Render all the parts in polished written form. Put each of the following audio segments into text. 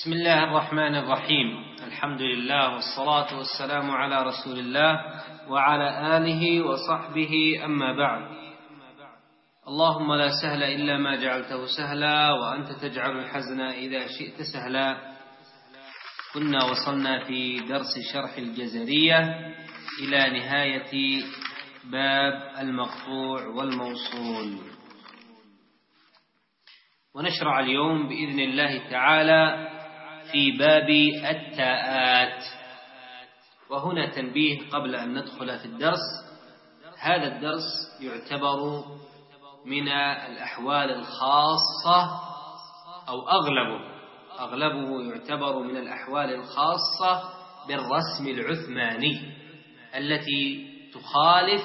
بسم الله الرحمن الرحيم. الحمد لله والصلاة والسلام على رسول الله وعلى آله وصحبه، أما بعد. اللهم لا سهل إلا ما جعلته سهلا وأنت تجعل الحزن إذا شئت سهلا. كنا وصلنا في درس شرح الجزرية إلى نهاية باب المقطوع والموصول، ونشرع اليوم بإذن الله تعالى في باب التاءات. وهنا تنبيه قبل أن ندخل في الدرس. هذا الدرس يعتبر من الأحوال الخاصة، أو أغلبه يعتبر من الأحوال الخاصة بالرسم العثماني التي تخالف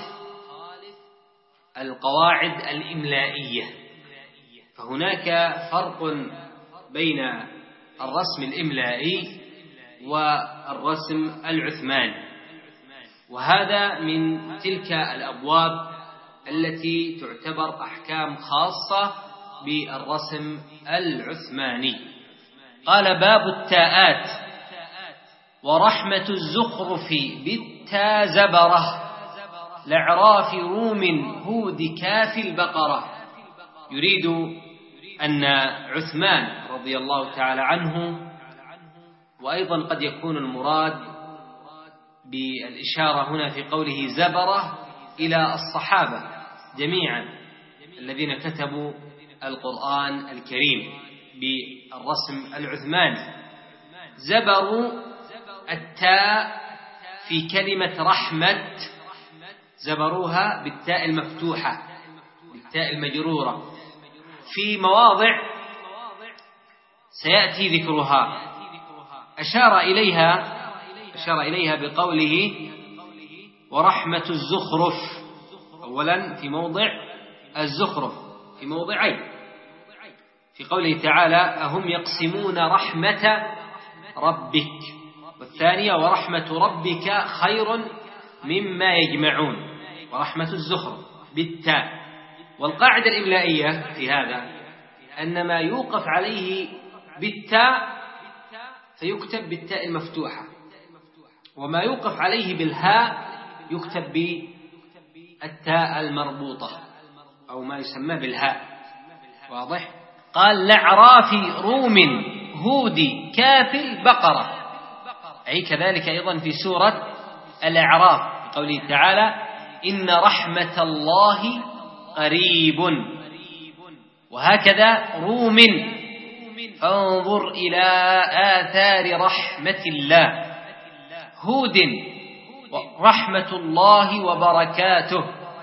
القواعد الإملائية. فهناك فرق بين الرسم الإملائي والرسم العثماني، وهذا من تلك الأبواب التي تعتبر أحكام خاصة بالرسم العثماني. قال: باب التاءات: ورحمة الزخرف بالتا زبرة لعراف روم هود كاف البقرة. يريد أن عثمان رضي الله تعالى عنه، وأيضا قد يكون المراد بالإشارة هنا في قوله زبرة إلى الصحابة جميعا الذين كتبوا القرآن الكريم بالرسم العثماني، زبروا التاء في كلمة رحمة، زبروها بالتاء المفتوحة بالتاء المجرورة في مواضع سيأتي ذكرها. أشار إليها بقوله ورحمة الزخرف، أولا في موضع الزخرف في موضعين، في قوله تعالى: أهم يقسمون رحمة ربك، والثانية ورحمة ربك خير مما يجمعون، ورحمة الزخرف بالتاء. والقاعدة الإملائية في هذا أن ما يوقف عليه بالتاء فيكتب بالتاء المفتوحة، وما يوقف عليه بالهاء يكتب بالتاء المربوطة أو ما يسمى بالهاء. واضح؟ قال: لعراف روم هود كاف البقرة، أي كذلك أيضا في سورة الأعراف قوله تعالى: إن رحمة الله قريب. وهكذا روم فانظر إلى آثار رحمة الله، هود رحمة الله وبركاته،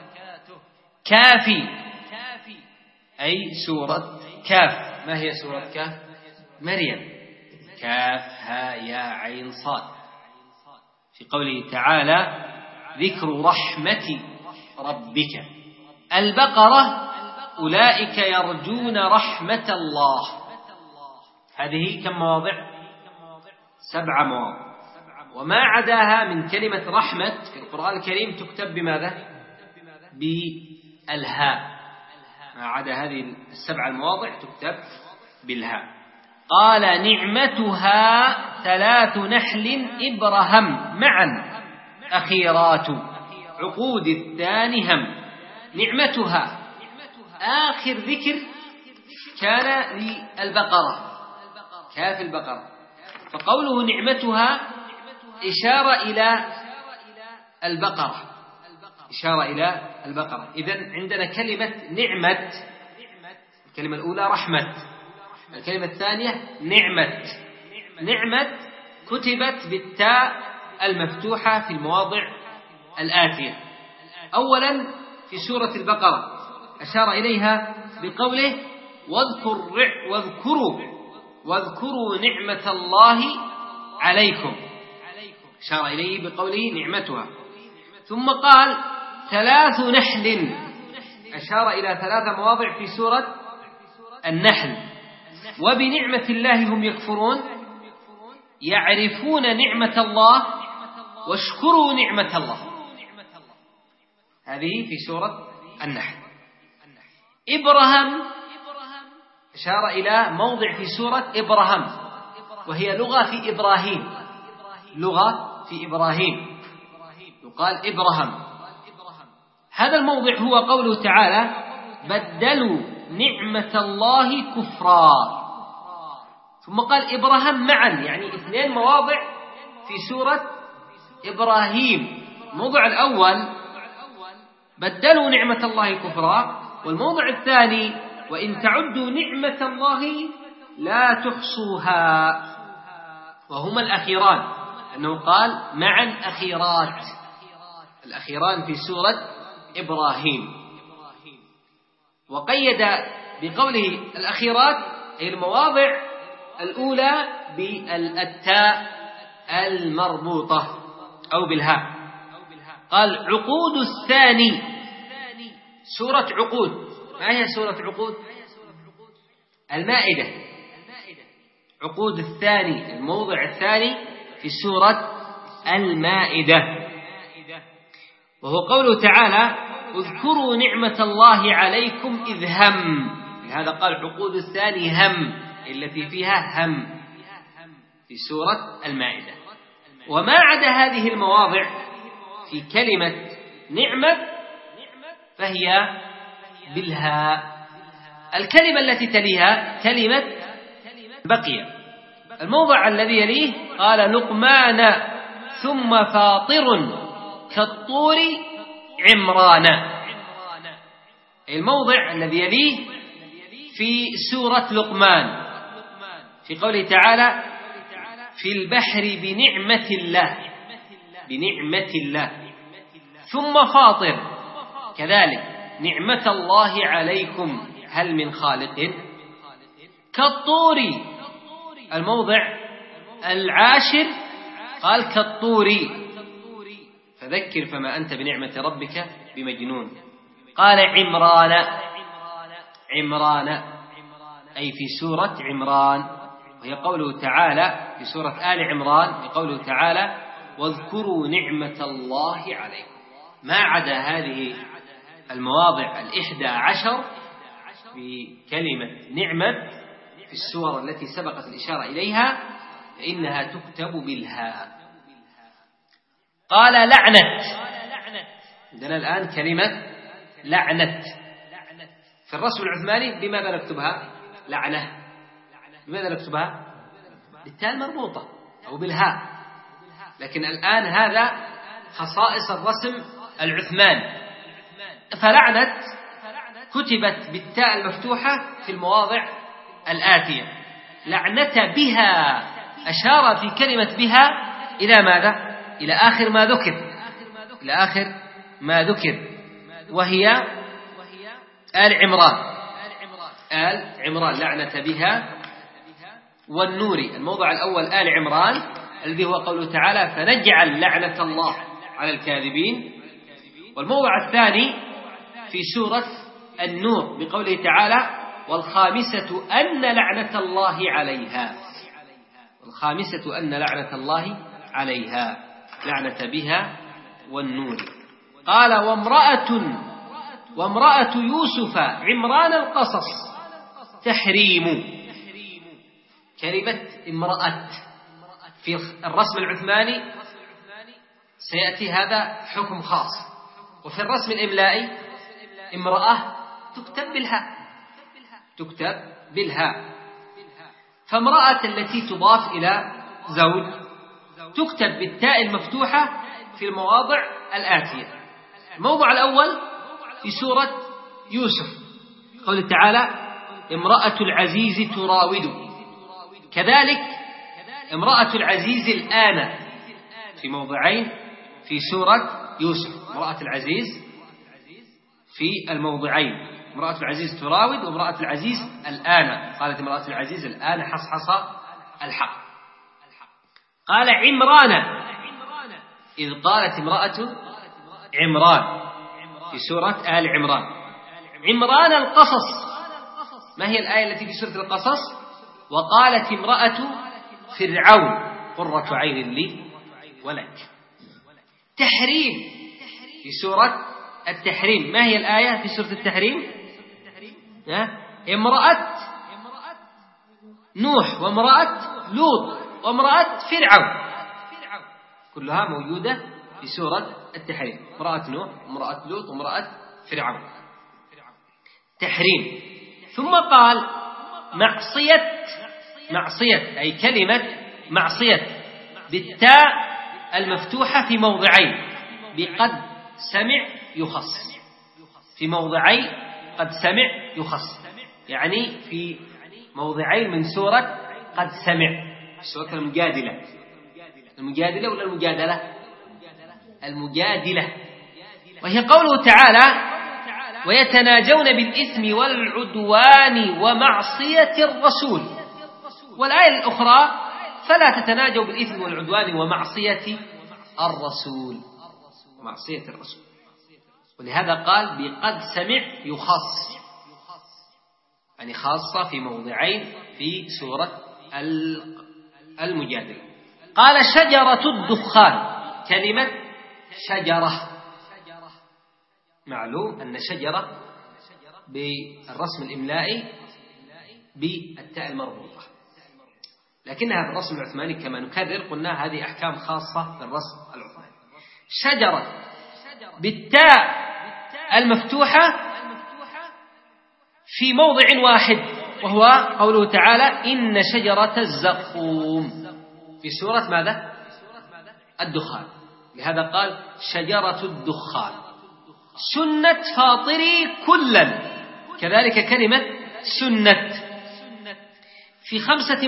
كافي أي سورة كاف. ما هي سورة كاف؟ مريم، كاف ها يا عين صاد، في قوله تعالى: ذكر رحمة ربك. البقرة: أولئك يرجون رحمة الله. هذه كم مواضع؟ 7 مواضع. وما عداها من كلمة رحمة في القرآن الكريم تكتب بماذا؟ بالهاء. ما عدا هذه 7 المواضع تكتب بالهاء. قال: نعمتها 3 نحل إبرهم معا أخيرات عقود الثاني هم. نعمتها آخر ذكر كان للبقرة، كاف البقرة، فقوله نعمتها إشارة إلى البقرة، إذن عندنا كلمة نعمة، الكلمة الأولى رحمة، الكلمة الثانية نعمة كتبت بالتاء المفتوحة في المواضع الآتية. أولا في سورة البقرة أشار إليها بقوله واذكروا نعمة الله عليكم، أشار إليه بقوله نعمتها. ثم قال 3 نحل، أشار إلى 3 مواضع في سورة النحل. وبنعمة الله هم يكفرون، يعرفون نعمة الله واشكروا نعمة الله. هذه في سورة النحل. إبرهم أشار إلى موضع في سورة إبراهيم، وهي لغة في إبراهيم، لغة في إبراهيم، يقال إبراهام. هذا الموضع هو قوله تعالى بدلوا نعمة الله كفرا، ثم قال إبراهام معا، يعني اثنين مواضع في سورة إبراهيم. الموضع الأول بدلوا نعمة الله كفرا، والموضع الثاني وإن تعدوا نعمة الله لا تحصوها، وهما الأخيران، أنه قال معا أخيرات، الأخيران في سورة إبراهيم، وقيد بقوله الأخيرات أي المواضع الأولى بالتاء المربوطة أو بالهاء. قال عقود الثاني، سورة عقود. ما هي سورة عقود؟ المائدة. عقود الثاني، الموضع الثاني في سورة المائدة، وهو قوله تعالى اذكروا نعمة الله عليكم إذ هم، لهذا قال عقود الثاني هم، التي فيها هم في سورة المائدة. وما عدا هذه المواضع في كلمة نعمة فهي بالهاء. الكلمة التي تليها كلمة بقي. الموضع الذي يليه قال لقمان ثم فاطر كالطور عمران. الموضع الذي يليه في سورة لقمان في قوله تعالى في البحر بنعمة الله، بنعمة الله. ثم فاطر كذلك نعمة الله عليكم هل من خالق. كالطور الموضع العاشر قال كالطور فذكر فما أنت بنعمة ربك بمجنون. قال عمران، عمران أي في سورة عمران، وهي قوله تعالى في سورة آل عمران بقوله تعالى واذكروا نعمة الله عليكم. ما عدا هذه المواضع 11 في كلمة نعمة في السور التي سبقت الإشارة إليها فإنها تكتب بالهاء. قال لعنة، عندنا الآن كلمة لعنة في الرسم العثماني بماذا نكتبها؟ لعنة. بماذا نكتبها؟ بالتاء المربوطة أو بالهاء، لكن الآن هذا خصائص الرسم العثماني. فلعنة كتبت بالتاء المفتوحة في المواضع الآتية. لعنة بها أشار في كلمة بها إلى ماذا؟ إلى آخر ما ذكر، إلى آخر ما ذكر، وهي آل عمران. آل عمران لعنة بها والنور. الموضع الأول آل عمران الذي هو قوله تعالى فنجعل لعنة الله على الكاذبين. والموضع الثاني في سورة النور بقوله تعالى والخامسة أن لعنة الله عليها، والخامسة أن لعنة الله عليها، لعنة بها والنور. قال وامرأة يوسف عمران القصص تحريم. كلمة امرأة في الرسم العثماني سيأتي هذا حكم خاص، وفي الرسم الإملائي امرأة تكتب بالهاء، تكتب بالهاء. فامرأة التي تضاف إلى زوج تكتب بالتاء المفتوحة في المواضع الآتية. الموضع الأول في سورة يوسف قوله تعالى امرأة العزيز تراود. كذلك امرأة العزيز الآن في موضعين في سورة يوسف. امرأة العزيز في الموضعين، امرأة العزيز تراود وامرأة العزيز الآن. قالت امرأة العزيز الآن حصحص الحق. قال عمران إذ قالت امرأة عمران في سورة آل عمران. عمران القصص، ما هي الآية التي في سورة القصص؟ وقالت امرأة فرعون قرة عين لي ولك. تحريم في سورة التحريم، ما هي الآية في سورة التحريم؟ امرأة نوح وامرأة لوط وامرأة فرعون، كلها موجودة في سورة التحريم، امرأة نوح وامرأة لوط وامرأة فرعون. تحريم. ثم قال معصية أي كلمة معصية بالتاء المفتوحة في موضعين بقد سمع يخص، في موضعي قد سمع يخص، يعني في موضعين من سورة قد سمع، سورة المجادلة ولا المجادلة، وهي قوله تعالى ويتناجون بالإثم والعدوان ومعصية الرسول، والآية الأخرى فلا تتناجوا بالإثم والعدوان ومعصية الرسول، ولهذا قال بقد سمع يخص، يعني خاصة في موضعين في سورة المجادلة. قال شجرة الدخان، كلمة شجرة معلوم أن شجرة بالرسم الإملائي بالتاء المربوطة، لكنها بالرسم العثماني كما نكرر قلنا هذه أحكام خاصة بالرسم العثماني. شجرة بالتاء المفتوحة في موضع واحد، وهو قوله تعالى إن شجرة الزقوم في سورة ماذا؟ الدخان، لهذا قال شجرة الدخان. سنة فاطري كلا، كذلك كلمة سنة في 5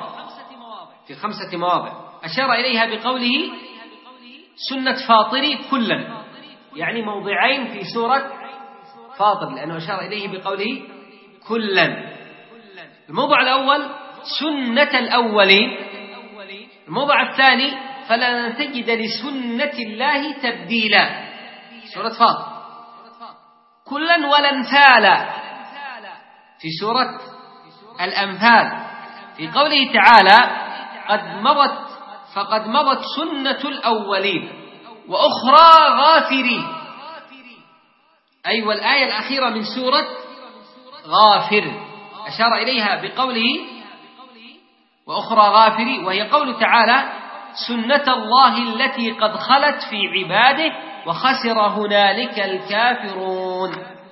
مواضع أشار إليها بقوله سنة فاطري كلا، يعني موضعين في سورة فاطر، لأنه أشار إليه بقوله كلا. الموضع الأول سنة الأولين، الموضع الثاني فلن تجد لسنة الله تبديلا، سورة فاطر. كلا والأنفال في سورة الأنفال، في قوله تعالى فقد مضت سنة الأولين وأخرى غافرين، أي والآية الأخيرة من سورة غافر أشار إليها بقوله وأخرى غافري، وهي قول تعالى سنة الله التي قد خلت في عباده وخسر هنالك الكافرون.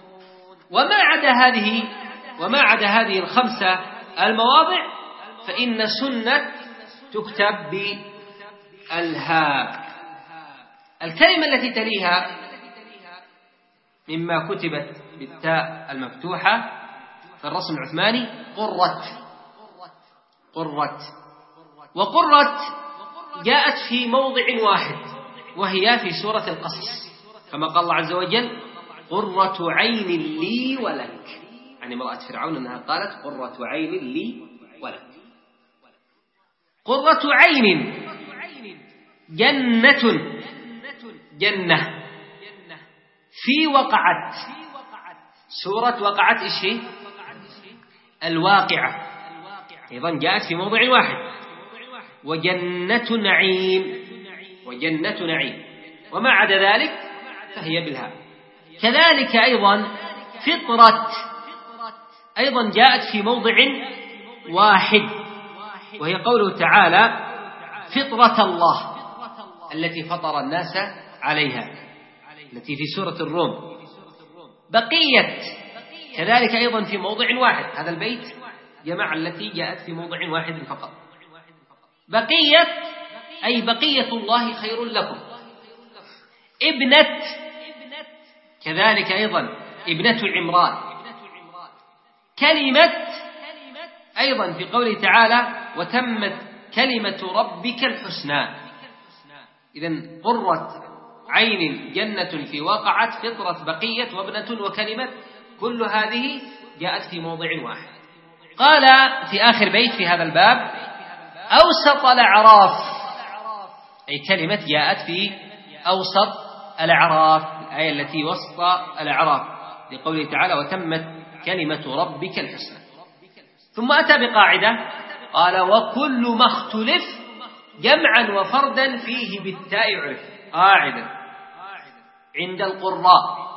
وما عدا هذه ال5 المواضع فإن سنة تكتب بالهاء. الكلمة التي تليها مما كتبت بالتاء المفتوحة في الرسم العثماني قرت، وقرت جاءت في موضع واحد، وهي في سورة القصص، كما قال الله عز وجل قرة عين لي ولك، يعني امرأة فرعون أنها قالت قرة عين لي ولك. قرة عين جنة في وقعت، سورة وقعت إيش هي؟ الواقعة، أيضا جاءت في موضع واحد. وجنة نعيم، وما عدا ذلك فهي بالهاء. كذلك أيضا فطرة أيضا جاءت في موضع واحد، وهي قوله تعالى فطرة الله التي فطر الناس عليها، التي في سورة الروم. بقية كذلك أيضا في موضع واحد، هذا البيت جمع التي جاءت في موضع واحد فقط. بقية أي بقية الله خير لكم. ابنة كذلك أيضا ابنة عمران. كلمة أيضا في قوله تعالى وتمت كلمة ربك الحسنى. إذن قرة عين جنة في وقعت فطرة بقية وابنة وكلمة، كل هذه جاءت في موضع واحد. قال في آخر بيت في هذا الباب أوسط الأعراف، أي كلمة جاءت في أوسط الأعراف، الآية التي وسط الأعراف لقوله تعالى وتمت كلمة ربك الحسنى. ثم أتى بقاعدة قال وكل ما اختلف جمعا وفردا فيه بالتاء عرف. قاعدة عند القراء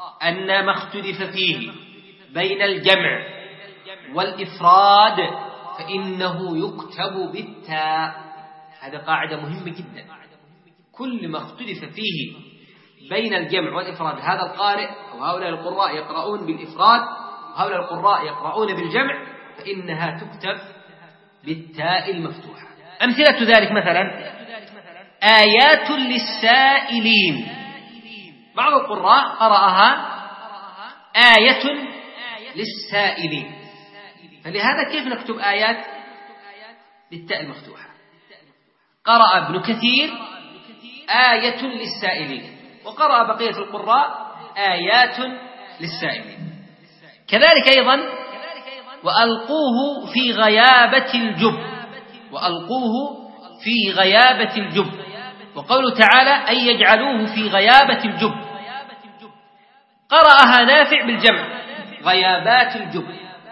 أن ما اختلف فيه بين الجمع والإفراد فإنه يكتب بالتاء. هذا قاعدة مهمة جدا. كل ما اختلف فيه بين الجمع والإفراد، هذا القارئ أو هؤلاء القراء يقرؤون بالإفراد وهؤلاء القراء يقرؤون بالجمع، فإنها تكتب بالتاء المفتوحة. أمثلة ذلك مثلا آيات للسائلين، بعض القراء قرأها آية للسائلين، فلهذا كيف نكتب آيات بالتاء المفتوحة؟ قرأ ابن كثير آية للسائلين، وقرأ بقية القراء آيات للسائلين. كذلك أيضا وألقوه في غيابة الجب، وألقوه في غيابة الجب، وقوله تعالى أن يجعلوه في غيابة الجب، قرأها نافع بالجمع غيابات الجب،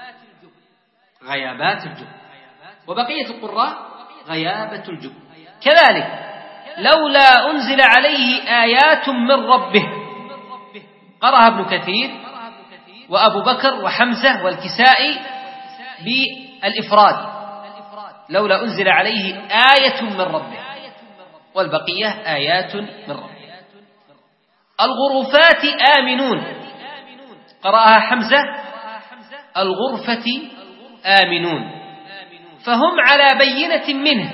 غيابات الجب، وبقية القراء غيابة الجب. كذلك لولا أنزل عليه آيات من ربه، قرأها ابن كثير وأبو بكر وحمزة والكسائي بالإفراد، لولا أنزل عليه آية من ربه، والبقية آيات من ربه. الغرفات آمنون، قرأها حمزة الغرفة آمنون، فهم على بينة منه،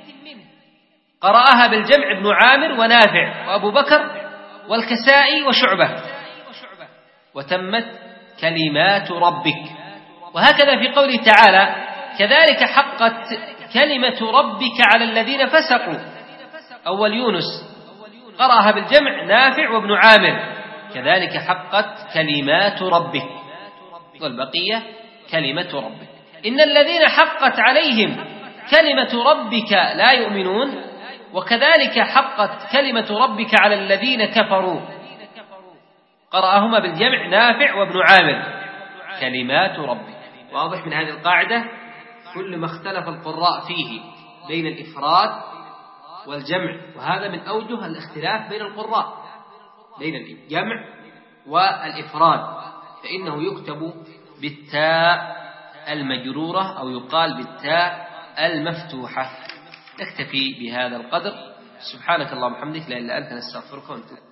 قرأها بالجمع ابن عامر ونافع وأبو بكر والكسائي وشعبة، وتمت كلمات ربك. وهكذا في قوله تعالى كذلك حقت كلمة ربك على الذين فسقوا، أول يونس قرأها بالجمع نافع وابن عامر، كذلك حقت كلمات ربك، والبقية كلمة ربك. إن الذين حقت عليهم كلمة ربك لا يؤمنون، وكذلك حقت كلمة ربك على الذين كفروا، قرأهما بالجمع نافع وابن عامر كلمات ربك. واضح من هذه القاعدة كل ما اختلف القراء فيه بين الإفراد والجمع، وهذا من أوجه الاختلاف بين القراء بين الجمع والإفراد، فإنه يكتب بالتاء المجرورة أو يقال بالتاء المفتوحة. نكتفي بهذا القدر. سبحانك اللهم وبحمدك لا إله إلا أنت نستغفرك ونتوب.